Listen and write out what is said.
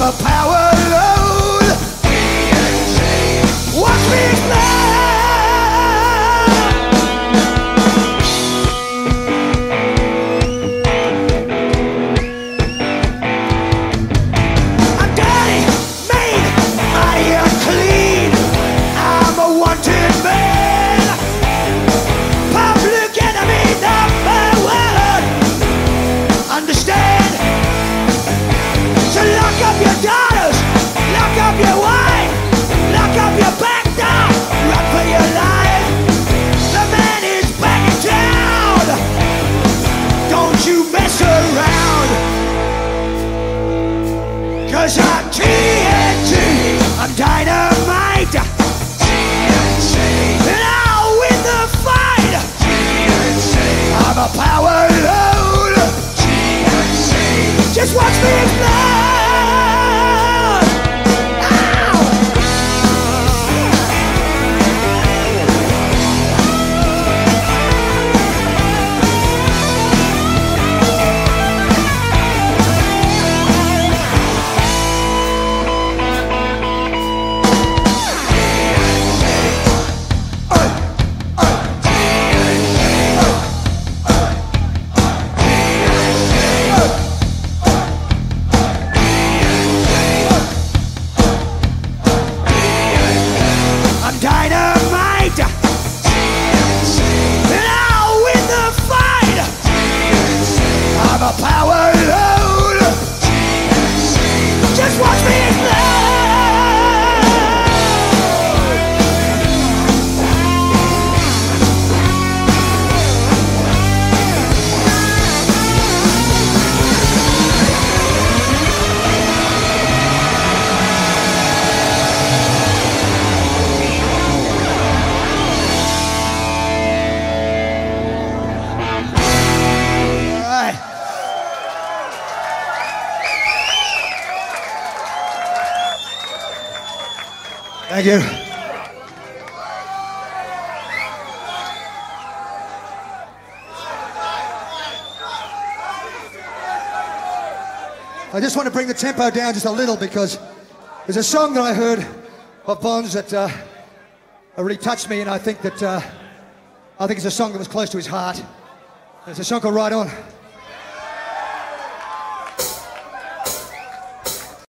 a power load. Watch me explode. I'm dirty, mean, I am clean. I'm a wanted man. Public enemy number one. Understand? So lock up your daughters, lock up your wife, lock up your back door, run for your life. The man is back in town. Don't you mess around. 'Cause I'm TNT, I'm dynamite. TNT, and I'll win the fight. TNT, I'm a power load. TNT, just watch me explode. Dynamite, and I'll win the fight. I'm a power load. Just watch me explode. Thank you. I just want to bring the tempo down just a little because there's a song that I heard of Bon's that really touched me, and I think it's a song that was close to his heart. It's a song called Right On.